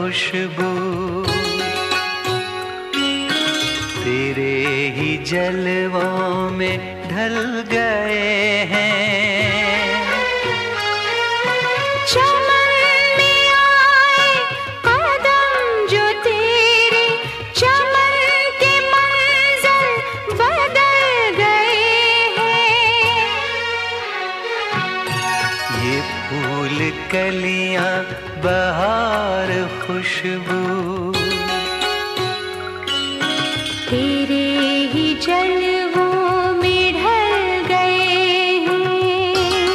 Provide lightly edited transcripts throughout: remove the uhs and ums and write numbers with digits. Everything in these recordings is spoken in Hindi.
खुशबू, तेरे ही जलवों में ढल गए हैं। चमन में आए कदम जो तेरे, चमन के मंजर बदल गए हैं। ये फूल कलियां बहार खुशबू, तेरे ही जलवों में ढल गए हैं।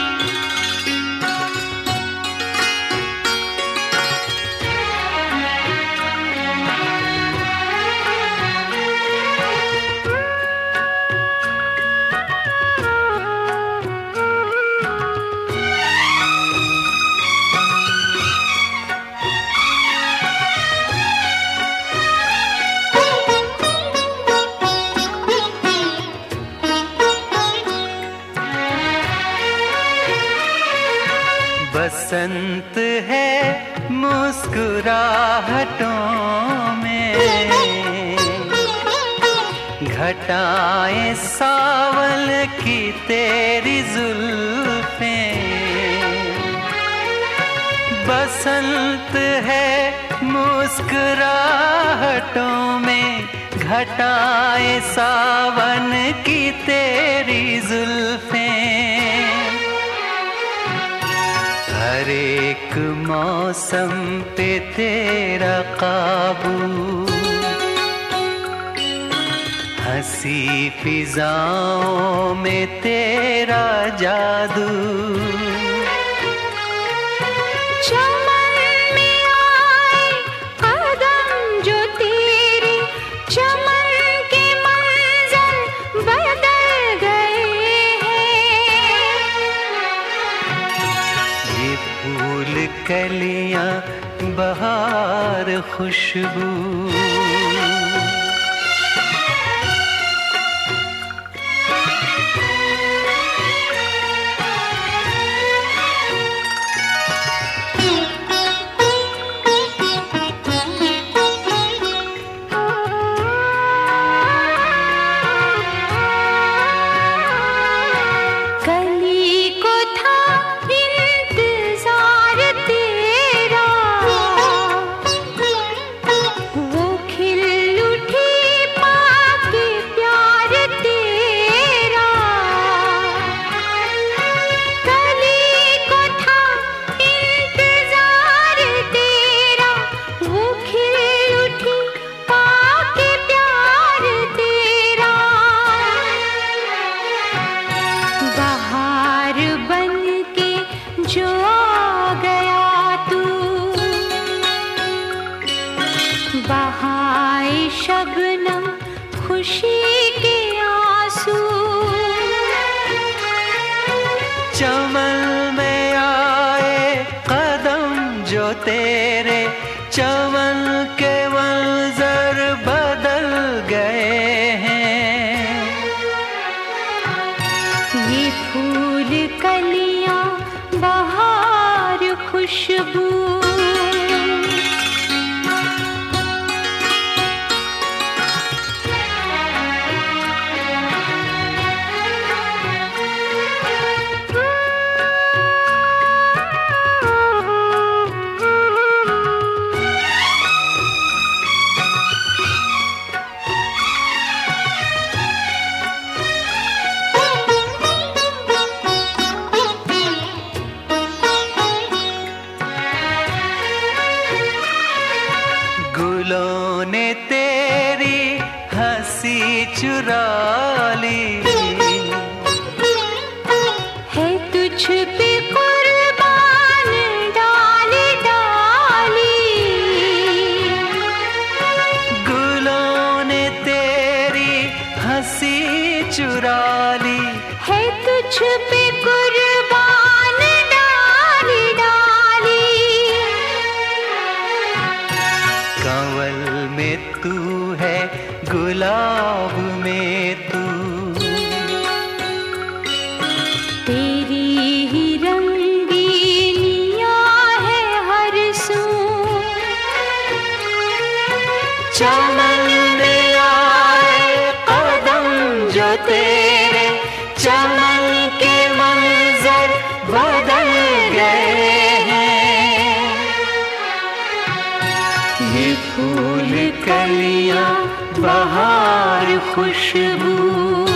बसंत है मुस्कुराहटों में, घटाएं सावल की तेरी जुल्फें। बसंत है मुस्कुराहटों में, घटाएं सावन की तेरी जुल्फें। हर एक मौसम पे तेरा काबू, हंसी फिजाओं में तेरा जादू। चमन में आए कदम जो तेरे, चमन के मंजर बदल गए हैं। ये फूल कलियां बहार खुशबू, जो आ गया तू, बहाए शबनम खुशी के आंसू। चमन में आए कदम जो तेरे, चमन के मंजर बदल गए हैं। ये फूल कलियां बहार खुशबू, गुलों ने तेरी हंसी चुरा ली, है तुझ पे कुर्बान डाली डाली। गुलों ने तेरी हंसी चुरा ली, है तुझ पे कुर्बान डाली डाली। कंवल में तू है, गुलाब में तू, तेरी ही रंगीनियां है हर सू। बहार खुशबू।